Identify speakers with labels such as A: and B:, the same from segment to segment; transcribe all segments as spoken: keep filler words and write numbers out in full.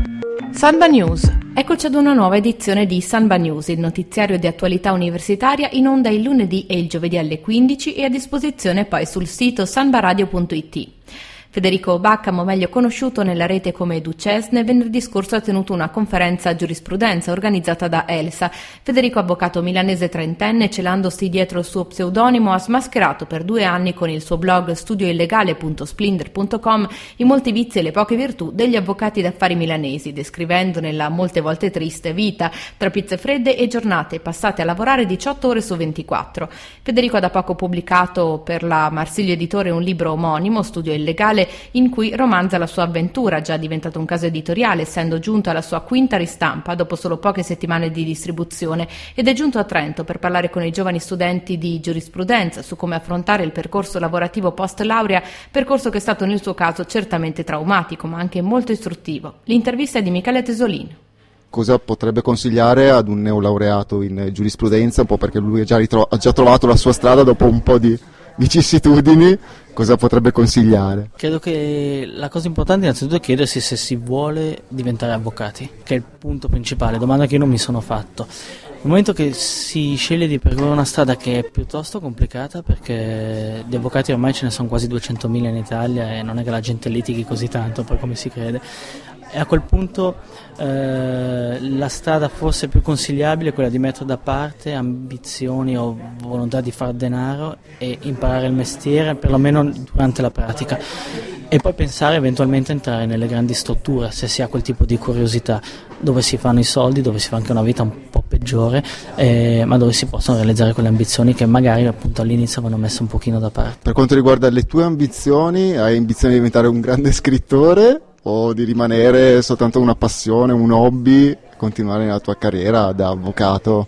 A: Sanba News. Eccoci ad una nuova edizione di Sanba News, il notiziario di attualità universitaria in onda il lunedì e il giovedì alle quindici e a disposizione poi sul sito sanbaradio punto it. Federico Baccamo, meglio conosciuto nella rete come Ducesne, venerdì scorso ha tenuto una conferenza giurisprudenza organizzata da ELSA. Federico, avvocato milanese trentenne, celandosi dietro il suo pseudonimo, ha smascherato per due anni con il suo blog studioillegale punto splendor punto com i molti vizi e le poche virtù degli avvocati d'affari milanesi, descrivendone la molte volte triste vita, tra pizze fredde e giornate passate a lavorare diciotto ore su ventiquattro. Federico ha da poco pubblicato per la Marsilio Editore un libro omonimo, Studio Illegale, in cui romanza la sua avventura, già diventato un caso editoriale, essendo giunto alla sua quinta ristampa dopo solo poche settimane di distribuzione, ed è giunto a Trento per parlare con i giovani studenti di giurisprudenza su come affrontare il percorso lavorativo post laurea, percorso che è stato nel suo caso certamente traumatico ma anche molto istruttivo. L'intervista è di Michele Tesolino.
B: Cosa potrebbe consigliare ad un neolaureato in giurisprudenza, un po' perché lui ha già, ritro- ha già trovato la sua strada dopo un po' di vicissitudini? Cosa potrebbe consigliare?
C: Credo che la cosa importante innanzitutto è chiedersi se si vuole diventare avvocati, che è il punto principale, domanda che io non mi sono fatto. Nel momento che si sceglie di percorrere una strada che è piuttosto complicata, perché di avvocati ormai ce ne sono quasi duecentomila in Italia e non è che la gente litighi così tanto poi come si crede, e a quel punto eh, la strada forse più consigliabile è quella di mettere da parte ambizioni o volontà di far denaro e imparare il mestiere, perlomeno durante la pratica, e poi pensare eventualmente a entrare nelle grandi strutture se si ha quel tipo di curiosità, dove si fanno i soldi, dove si fa anche una vita un po' peggiore, eh, ma dove si possono realizzare quelle ambizioni che magari appunto all'inizio vanno messe un pochino da parte.
B: Per quanto riguarda le tue ambizioni, hai ambizione di diventare un grande scrittore o di rimanere soltanto una passione, un hobby, continuare nella tua carriera da avvocato?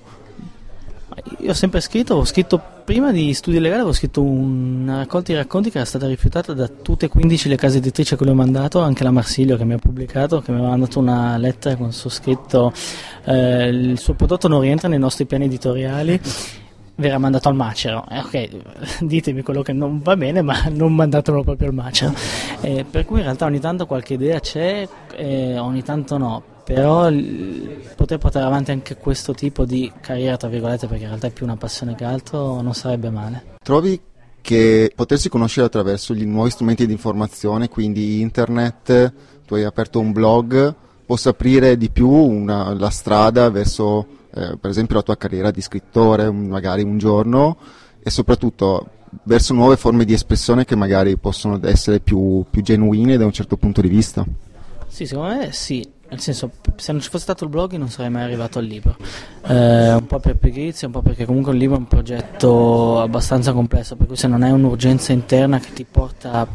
C: Io ho sempre scritto, ho scritto prima di Studio Legale, avevo scritto una raccolta di racconti che era stata rifiutata da tutte e quindici le case editrici a cui l'ho mandato, anche la Marsilio che mi ha pubblicato, che mi aveva mandato una lettera con su scritto eh, il suo prodotto non rientra nei nostri piani editoriali, verrà mandato al macero. Eh, ok, ditemi quello che non va bene, ma non mandatelo proprio al macero. Eh, per cui in realtà ogni tanto qualche idea c'è, eh, ogni tanto no, però l- poter portare avanti anche questo tipo di carriera, tra virgolette, perché in realtà è più una passione che altro, non sarebbe male.
B: Trovi che potersi conoscere attraverso gli nuovi strumenti di informazione, quindi internet, tu hai aperto un blog, possa aprire di più una, la strada verso Eh, per esempio la tua carriera di scrittore magari un giorno, e soprattutto verso nuove forme di espressione che magari possono essere più, più genuine da un certo punto di vista?
C: Sì, secondo me sì, nel senso, se non ci fosse stato il blog non sarei mai arrivato al libro, eh, un po' per pigrizia, un po' perché comunque il libro è un progetto abbastanza complesso, per cui se non hai un'urgenza interna che ti porta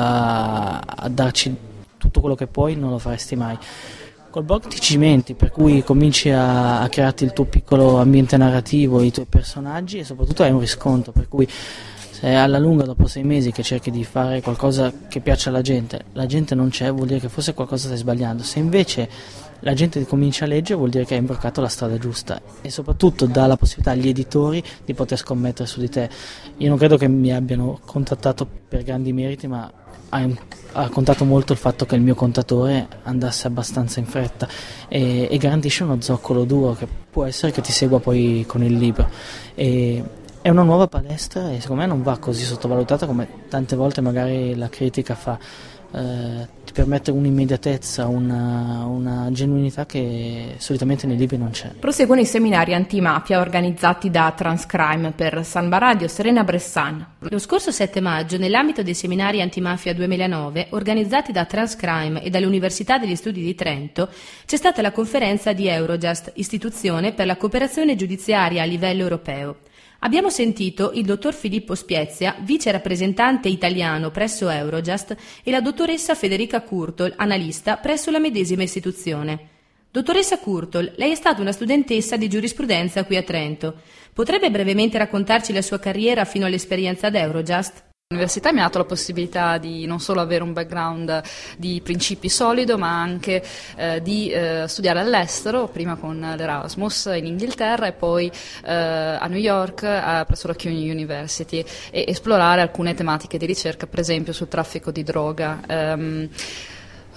C: a, a darci tutto quello che puoi non lo faresti mai. Col blog ti cimenti, per cui cominci a, a crearti il tuo piccolo ambiente narrativo, i tuoi personaggi, e soprattutto hai un riscontro, per cui se alla lunga dopo sei mesi che cerchi di fare qualcosa che piaccia alla gente, la gente non c'è, vuol dire che forse qualcosa stai sbagliando. Se invece la gente comincia a leggere, vuol dire che hai imbroccato la strada giusta, e soprattutto dà la possibilità agli editori di poter scommettere su di te. Io non credo che mi abbiano contattato per grandi meriti, ma ha, ha contato molto il fatto che il mio contatore andasse abbastanza in fretta e, e garantisce uno zoccolo duro che può essere che ti segua poi con il libro. E, è una nuova palestra e secondo me non va così sottovalutata come tante volte magari la critica fa. Eh, ti permette un'immediatezza, una, una genuinità che solitamente nei libri non c'è.
A: Proseguono i seminari antimafia organizzati da Transcrime. Per Sanba Radio, Serena Bressan.
D: Lo scorso sette maggio, nell'ambito dei seminari antimafia duemilanove organizzati da Transcrime e dalle Università degli Studi di Trento, c'è stata la conferenza di Eurojust, istituzione per la cooperazione giudiziaria a livello europeo. Abbiamo sentito il dottor Filippo Spiezia, vice rappresentante italiano presso Eurojust, e la dottoressa Federica Curtol, analista presso la medesima istituzione. Dottoressa Curtol, lei è stata una studentessa di giurisprudenza qui a Trento. Potrebbe brevemente raccontarci la sua carriera fino all'esperienza ad Eurojust?
E: L'università mi ha dato la possibilità di non solo avere un background di principi solido, ma anche eh, di eh, studiare all'estero, prima con l'Erasmus in Inghilterra e poi eh, a New York eh, presso la CUNY University, e esplorare alcune tematiche di ricerca, per esempio sul traffico di droga. Um,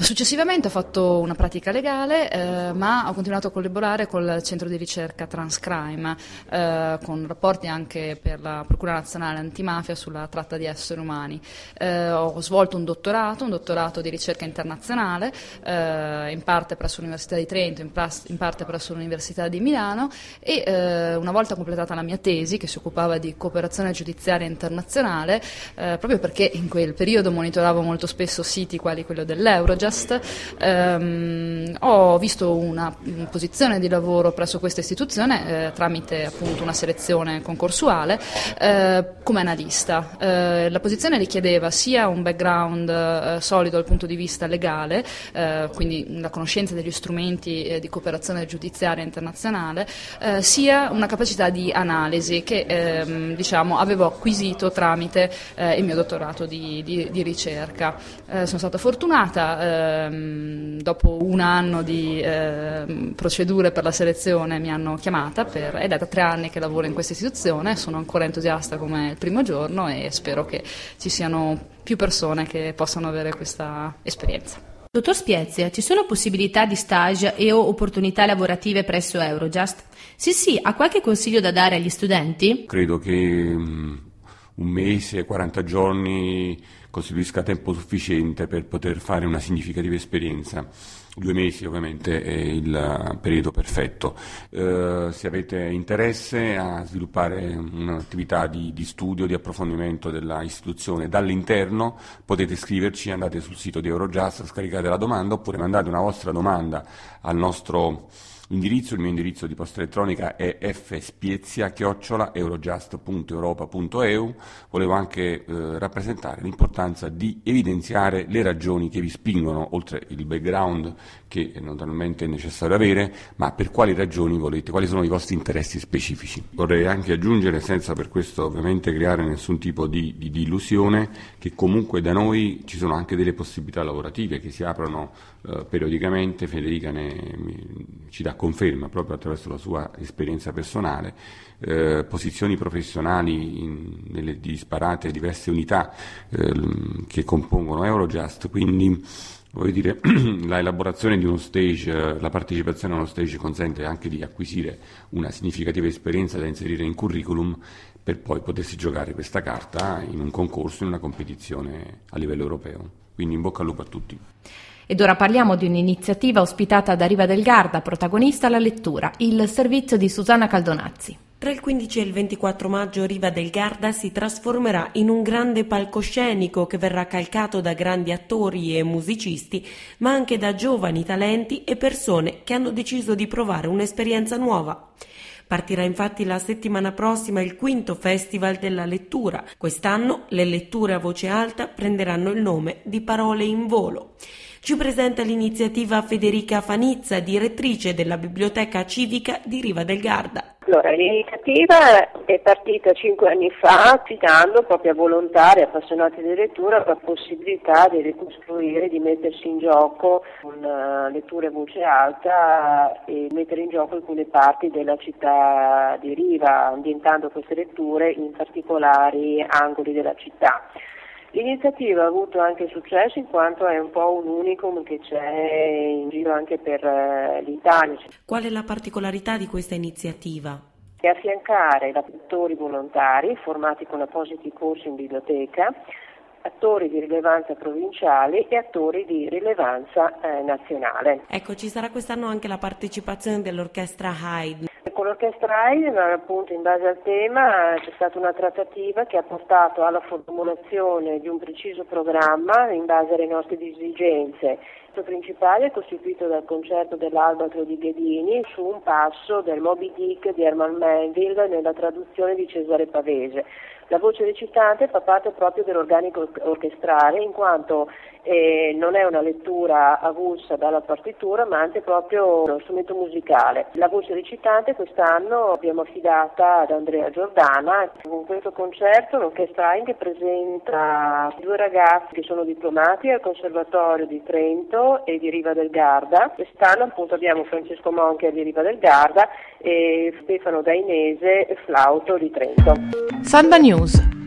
E: Successivamente ho fatto una pratica legale, eh, ma ho continuato a collaborare col centro di ricerca Transcrime, eh, con rapporti anche per la Procura Nazionale Antimafia sulla tratta di esseri umani. Eh, ho svolto un dottorato, un dottorato di ricerca internazionale, eh, in parte presso l'Università di Trento, in, pras- in parte presso l'Università di Milano, e eh, una volta completata la mia tesi, che si occupava di cooperazione giudiziaria internazionale, eh, proprio perché in quel periodo monitoravo molto spesso siti quali quello dell'Eurojust, ehm, ho visto una posizione di lavoro presso questa istituzione eh, tramite appunto una selezione concorsuale eh, come analista. Eh, la posizione richiedeva sia un background eh, solido dal punto di vista legale, eh, quindi la conoscenza degli strumenti eh, di cooperazione giudiziaria internazionale, eh, sia una capacità di analisi che ehm, diciamo avevo acquisito tramite eh, il mio dottorato di, di, di ricerca. Eh, sono stata fortunata. Dopo un anno di eh, procedure per la selezione mi hanno chiamata per, ed è da tre anni che lavoro in questa istituzione, sono ancora entusiasta come il primo giorno e spero che ci siano più persone che possano avere questa esperienza.
D: Dottor Spiezia, ci sono possibilità di stage e o opportunità lavorative presso Eurojust? Sì, sì, ha qualche consiglio da dare agli studenti?
F: Credo che um, un mese, quaranta giorni costituisca tempo sufficiente per poter fare una significativa esperienza. Due mesi ovviamente è il periodo perfetto. Eh, se avete interesse a sviluppare un'attività di, di studio, di approfondimento della istituzione dall'interno, potete scriverci, andate sul sito di Eurojust, scaricate la domanda oppure mandate una vostra domanda al nostro indirizzo. Il mio indirizzo di posta elettronica è fspiezia chiocciola eurojust punto europa punto e u. Volevo anche eh, rappresentare l'importanza di evidenziare le ragioni che vi spingono, oltre il background che naturalmente è necessario avere, ma per quali ragioni volete, quali sono i vostri interessi specifici. Vorrei anche aggiungere, senza per questo ovviamente creare nessun tipo di, di, di illusione, che comunque da noi ci sono anche delle possibilità lavorative che si aprono eh, periodicamente. Federica ne, mi, ci dà conferma proprio attraverso la sua esperienza personale, eh, posizioni professionali in, nelle disparate diverse unità eh, che compongono Eurojust, quindi voglio dire, la elaborazione di uno stage, la partecipazione a uno stage consente anche di acquisire una significativa esperienza da inserire in curriculum per poi potersi giocare questa carta in un concorso, in una competizione a livello europeo. Quindi in bocca al lupo a tutti.
A: Ed ora parliamo di un'iniziativa ospitata da Riva del Garda, protagonista la lettura, il servizio di Susanna Caldonazzi.
G: Tra il quindici e il ventiquattro maggio Riva del Garda si trasformerà in un grande palcoscenico che verrà calcato da grandi attori e musicisti, ma anche da giovani talenti e persone che hanno deciso di provare un'esperienza nuova. Partirà infatti la settimana prossima il quinto Festival della lettura. Quest'anno le letture a voce alta prenderanno il nome di Parole in volo. Ci presenta l'iniziativa Federica Fanizza, direttrice della Biblioteca Civica di Riva del Garda.
H: Allora, l'iniziativa è partita cinque anni fa, citando proprio a volontari appassionati di lettura la possibilità di ricostruire, di mettersi in gioco con uh, letture a voce alta e mettere in gioco alcune parti della città di Riva, ambientando queste letture in particolari angoli della città. L'iniziativa ha avuto anche successo in quanto è un po' un unicum che c'è in giro anche per uh, l'Italia.
G: Qual è la particolarità di questa iniziativa?
H: E affiancare attori volontari formati con appositi corsi in biblioteca, attori di rilevanza provinciale e attori di rilevanza eh, nazionale.
G: Ecco, ci sarà quest'anno anche la partecipazione dell'orchestra Haydn.
H: Con l'orchestra Haydn, appunto, in base al tema c'è stata una trattativa che ha portato alla formulazione di un preciso programma in base alle nostre esigenze. Il principale è costituito dal concerto dell'Albatro di Ghedini su un passo del Moby Dick di Herman Melville nella traduzione di Cesare Pavese. La voce recitante fa parte proprio dell'organico orchestrale, in quanto eh, non è una lettura avulsa dalla partitura, ma anche proprio uno strumento musicale. La voce recitante quest'anno abbiamo affidata ad Andrea Giordana. Con questo concerto l'orchestra che presenta due ragazzi che sono diplomati al Conservatorio di Trento e di Riva del Garda. Quest'anno appunto abbiamo Francesco Monchi di Riva del Garda e Stefano Dainese, flauto di Trento.
A: Samba News.